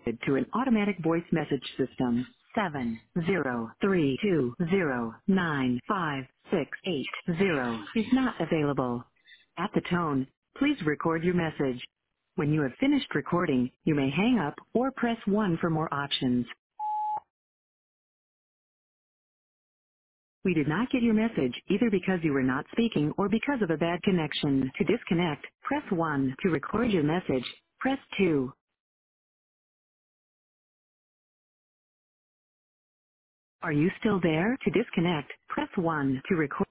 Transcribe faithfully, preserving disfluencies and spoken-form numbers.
to an automatic voice message system. Seven zero three two zero nine five six eight zero is not available. At the tone, please record your message. When you have finished recording, you may hang up or press one for more options. We did not get your message either because you were not speaking or because of a bad connection. To disconnect, press one. To record your message, press two. Are you still there? To disconnect, press one. To record